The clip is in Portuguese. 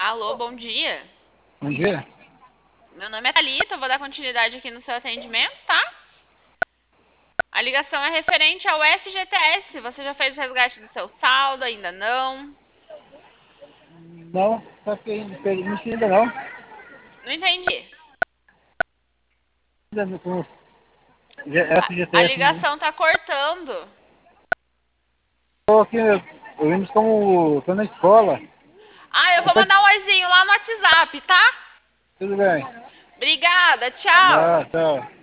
Alô, bom dia. Bom dia. Meu nome é Thalita, eu vou dar continuidade aqui no seu atendimento, tá? A ligação é referente ao FGTS. Você já fez o resgate do seu saldo? Ainda não? Não, só que não sei ainda não. Não entendi. Ainda não com A FGTS ainda não. ligação tá cortando. Estou aqui, eu vimos como estou na escola. Ah, eu Eu vou tô- mandar um oizinho lá no WhatsApp, tá? Tudo bem. Obrigada, tchau. Ah, tá.